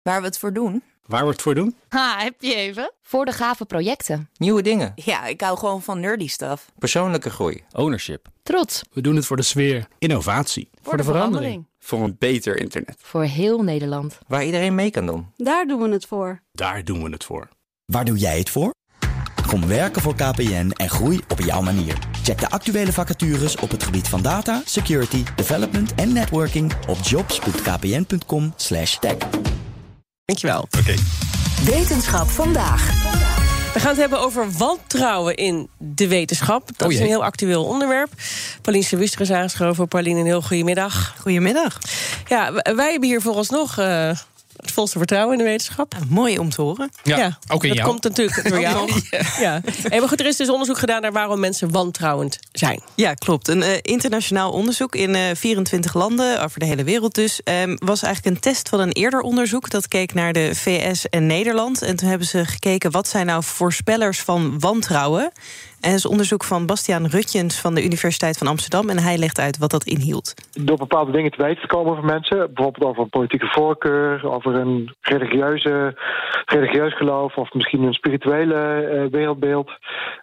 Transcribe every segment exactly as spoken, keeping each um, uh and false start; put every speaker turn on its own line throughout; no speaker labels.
Waar we het voor doen?
Waar we het voor doen?
Ha, heb je even?
Voor de gave projecten.
Nieuwe dingen.
Ja, ik hou gewoon van nerdy stuff.
Persoonlijke groei.
Ownership.
Trots.
We doen het voor de sfeer. Innovatie.
Voor, voor de, de verandering. verandering.
Voor een beter internet.
Voor heel Nederland.
Waar iedereen mee kan doen.
Daar doen we het voor.
Daar doen we het voor.
Waar doe jij het voor? Kom werken voor K P N en groei op jouw manier. Check de actuele vacatures op het gebied van data, security, development en networking op jobs.kpn.com slash tech.
Dankjewel.
Oké. Okay.
Wetenschap vandaag.
We gaan het hebben over wantrouwen in de wetenschap. Dat oh is een heel actueel onderwerp. Pauline Serwustra is aangeschoven. Pauline, een heel goedemiddag.
Goedemiddag.
Ja, wij hebben hier vooralsnog uh, het volste vertrouwen in de wetenschap.
Ja, mooi om te horen.
Ja,
ja
ook in
dat
jou.
komt natuurlijk door jou. ja. Ja. Hey, maar goed, er is dus onderzoek gedaan naar waarom mensen wantrouwend zijn.
Ja, klopt. Een uh, internationaal onderzoek in uh, vierentwintig landen, over de hele wereld dus, um, was eigenlijk een test van een eerder onderzoek. Dat keek naar de V S en Nederland. En toen hebben ze gekeken, wat zijn nou voorspellers van wantrouwen? En dat is onderzoek van Bastiaan Rutjens van de Universiteit van Amsterdam. En hij legt uit wat dat inhield.
Door bepaalde dingen te weten te komen over mensen. Bijvoorbeeld over een politieke voorkeur, over een religieuze, religieus geloof of misschien een spirituele uh, wereldbeeld.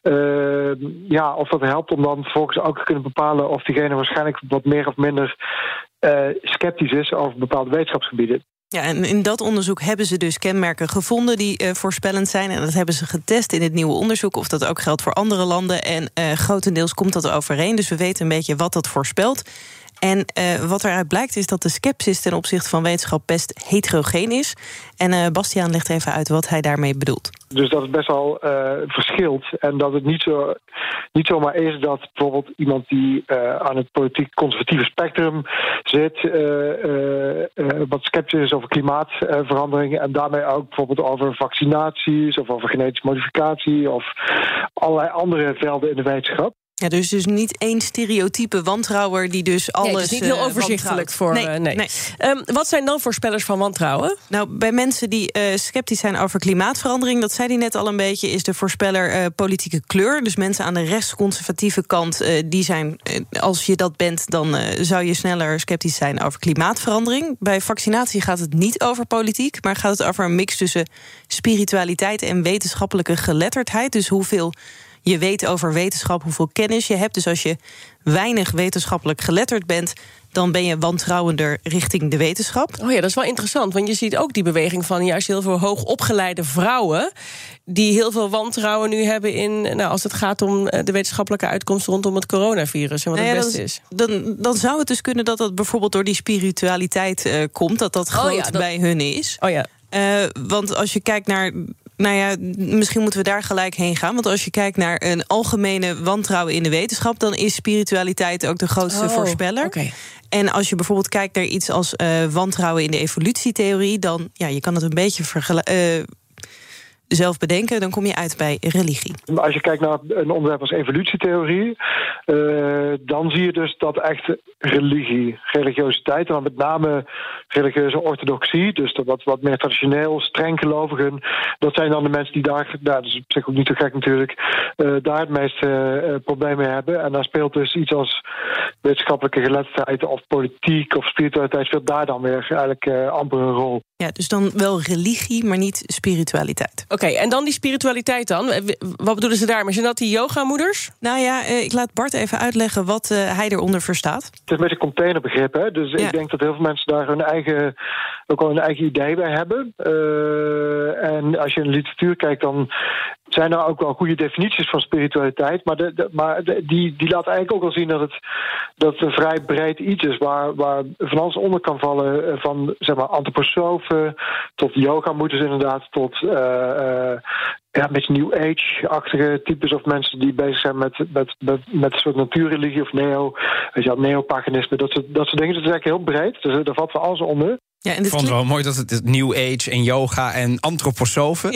Uh, ja, of dat helpt om dan vervolgens ook te kunnen bepalen of diegene waarschijnlijk wat meer of minder uh, sceptisch is over bepaalde wetenschapsgebieden.
Ja, en in dat onderzoek hebben ze dus kenmerken gevonden die uh, voorspellend zijn. En dat hebben ze getest in het nieuwe onderzoek, of dat ook geldt voor andere landen. En uh, grotendeels komt dat overeen, dus we weten een beetje wat dat voorspelt. En uh, wat eruit blijkt is dat de scepsis ten opzichte van wetenschap best heterogeen is. En uh, Bastiaan legt even uit wat hij daarmee bedoelt.
Dus dat het best wel uh, verschilt. En dat het niet, zo, niet zomaar is dat bijvoorbeeld iemand die uh, aan het politiek conservatieve spectrum zit, uh, uh, uh, wat sceptisch is over klimaatverandering en daarmee ook bijvoorbeeld over vaccinaties of over genetische modificatie of allerlei andere velden in de wetenschap.
Ja, dus dus niet één stereotype wantrouwer die dus alles.
Nee, het is niet heel overzichtelijk voor.
Nee,
uh, nee.
nee.
Um, wat zijn dan voorspellers van wantrouwen?
Nou, bij mensen die uh, sceptisch zijn over klimaatverandering, dat zei hij net al een beetje, is de voorspeller uh, politieke kleur. Dus mensen aan de rechtsconservatieve kant, uh, die zijn, uh, als je dat bent, dan uh, zou je sneller sceptisch zijn over klimaatverandering. Bij vaccinatie gaat het niet over politiek, maar gaat het over een mix tussen spiritualiteit en wetenschappelijke geletterdheid. Dus hoeveel je weet over wetenschap, hoeveel kennis je hebt. Dus als je weinig wetenschappelijk geletterd bent, dan ben je wantrouwender richting de wetenschap.
Oh ja, dat is wel interessant, want je ziet ook die beweging van juist heel veel hoogopgeleide vrouwen die heel veel wantrouwen nu hebben in, nou, als het gaat om de wetenschappelijke uitkomst rondom het coronavirus en wat nou ja, het beste is.
Dan, dan zou het dus kunnen dat dat bijvoorbeeld door die spiritualiteit uh, komt, dat dat groot oh ja, dat... bij hun is.
Oh ja.
Uh, want als je kijkt naar, nou ja, misschien moeten we daar gelijk heen gaan. Want als je kijkt naar een algemene wantrouwen in de wetenschap, dan is spiritualiteit ook de grootste
oh,
voorspeller.
Okay.
En als je bijvoorbeeld kijkt naar iets als uh, wantrouwen in de evolutietheorie, dan, ja, je kan het een beetje vergelijken. Uh, zelf bedenken, dan kom je uit bij religie.
Als je kijkt naar een onderwerp als evolutietheorie, uh, dan zie je dus dat echt religie, religiositeit, en dan met name religieuze orthodoxie, dus dat wat, wat meer traditioneel, streng gelovigen, dat zijn dan de mensen die daar, nou, dat is op zich ook niet zo gek natuurlijk, uh, daar het meeste uh, probleem mee hebben. En daar speelt dus iets als wetenschappelijke geletterdheid of politiek of spiritualiteit, speelt daar dan weer eigenlijk uh, amper een rol.
Ja, dus dan wel religie, maar niet spiritualiteit.
Oké, okay, en dan die spiritualiteit dan? Wat bedoelen ze daarmee? Zijn dat die yogamoeders?
Nou ja, ik laat Bart even uitleggen wat uh, hij eronder verstaat.
Het is een beetje een containerbegrip, hè? Dus ja. Ik denk dat heel veel mensen daar hun eigen, ook wel hun eigen idee bij hebben. Uh, en als je in de literatuur kijkt, dan zijn er ook wel goede definities van spiritualiteit, maar, de, de, maar de, die, die laat eigenlijk ook wel zien dat het, dat het een vrij breed iets is, waar, waar van alles onder kan vallen, van zeg maar antroposofen tot yoga-moeders inderdaad, tot uh, uh, ja, een beetje New Age-achtige types of mensen die bezig zijn met, met, met, met een soort natuurreligie of neo, weet je wel, neopaganisme, dat soort, dat soort dingen. Dat is eigenlijk heel breed, dus daar valt van alles onder.
Ja, en ik vond het wel mooi dat het New Age en yoga en antroposofen.
Ja.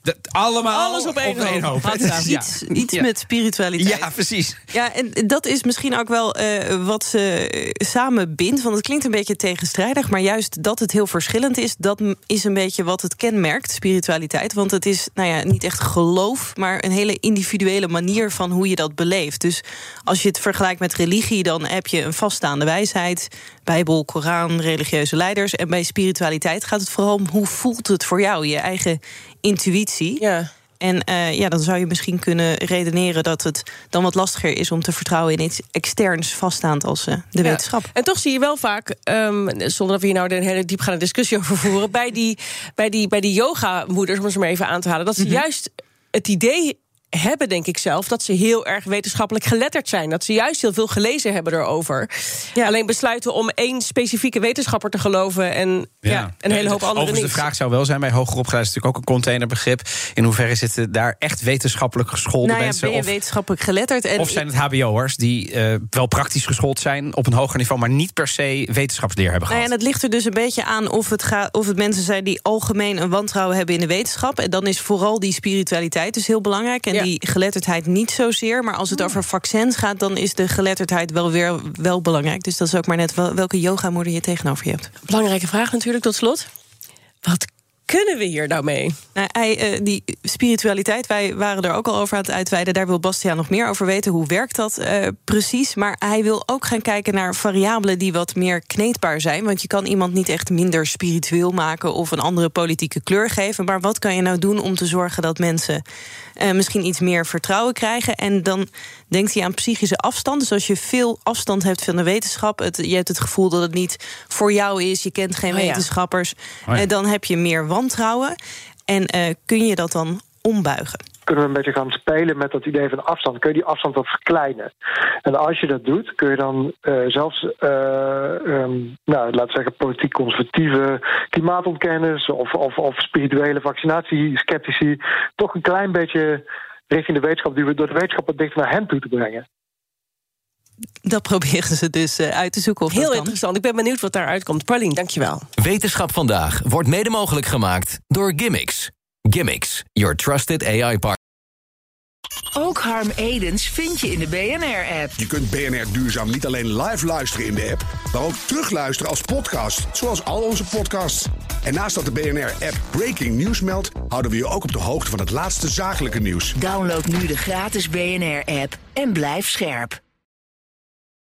Dat, allemaal
Alles op één
op één hoop.
hoop.
Ja.
Iets, iets
Ja.
met spiritualiteit.
Ja, precies.
Ja, en dat is misschien ook wel uh, wat ze samen bindt. Want het klinkt een beetje tegenstrijdig, maar juist dat het heel verschillend is, dat is een beetje wat het kenmerkt, spiritualiteit. Want het is nou ja, niet echt geloof, maar een hele individuele manier van hoe je dat beleeft. Dus als je het vergelijkt met religie, dan heb je een vaststaande wijsheid, Bijbel, Koran, religieuze leiders. En bij spiritualiteit gaat het vooral om hoe voelt het voor jou, je eigen intuïtie.
Ja.
En uh, ja, dan zou je misschien kunnen redeneren dat het dan wat lastiger is om te vertrouwen in iets externs vaststaand als uh, de
Ja.
wetenschap.
En toch zie je wel vaak, um, zonder dat we hier nou een hele diepgaande discussie over voeren, bij die, bij die, bij die yoga-moeders, om het maar even aan te halen, dat ze mm-hmm. juist het idee hebben, denk ik zelf, dat ze heel erg wetenschappelijk geletterd zijn. Dat ze juist heel veel gelezen hebben erover. Ja. Alleen besluiten om één specifieke wetenschapper te geloven en ja. Ja, een hele hoop andere
Overigens,
niet.
de vraag zou wel zijn, bij hoger opgeleid is natuurlijk ook een containerbegrip. In hoeverre zitten daar echt wetenschappelijk geschoolde
nou ja,
mensen?
Ben je
of,
wetenschappelijk geletterd? En
of zijn het hbo'ers die uh, wel praktisch geschoold zijn op een hoger niveau, maar niet per se wetenschapsleer hebben
nou
gehad?
Ja, en het ligt er dus een beetje aan of het, gaat, of het mensen zijn die algemeen een wantrouwen hebben in de wetenschap. En dan is vooral die spiritualiteit dus heel belangrijk. En ja. die geletterdheid niet zozeer. Maar als het over vaccins gaat, dan is de geletterdheid wel weer wel belangrijk. Dus dat is ook maar net wel, welke yogamoeder je tegenover je hebt.
Belangrijke vraag natuurlijk tot slot. Wat kunnen we hier nou mee?
Nou, hij, uh, die spiritualiteit, wij waren er ook al over aan het uitweiden. Daar wil Bastiaan nog meer over weten. Hoe werkt dat uh, precies? Maar hij wil ook gaan kijken naar variabelen die wat meer kneedbaar zijn. Want je kan iemand niet echt minder spiritueel maken of een andere politieke kleur geven. Maar wat kan je nou doen om te zorgen dat mensen uh, misschien iets meer vertrouwen krijgen? En dan denkt hij aan psychische afstand. Dus als je veel afstand hebt van de wetenschap, het, je hebt het gevoel dat het niet voor jou is, je kent geen
oh ja.
wetenschappers,
Oh ja.
uh, dan heb je meer wantrouwen. En uh, kun je dat dan ombuigen?
Kunnen we een beetje gaan spelen met dat idee van afstand. Kun je die afstand wat verkleinen? En als je dat doet, kun je dan uh, zelfs, uh, um, nou, laten we zeggen, politiek conservatieve klimaatontkenners of, of, of spirituele vaccinatiesceptici toch een klein beetje richting de wetenschap, die we door de wetenschap wat dichter naar hen toe te brengen.
Dat proberen ze dus uh, uit te zoeken. Of
Heel
dat kan.
interessant. Ik ben benieuwd wat daaruit komt. Paulien, dankjewel.
Wetenschap vandaag wordt mede mogelijk gemaakt door Gimmicks. Gimmicks, your trusted A I partner.
Ook Harm Edens vind je in de B N R-app.
Je kunt B N R Duurzaam niet alleen live luisteren in de app, maar ook terugluisteren als podcast, zoals al onze podcasts. En naast dat de B N R-app Breaking News meldt, houden we je ook op de hoogte van het laatste zakelijke nieuws.
Download nu de gratis B N R-app en blijf scherp.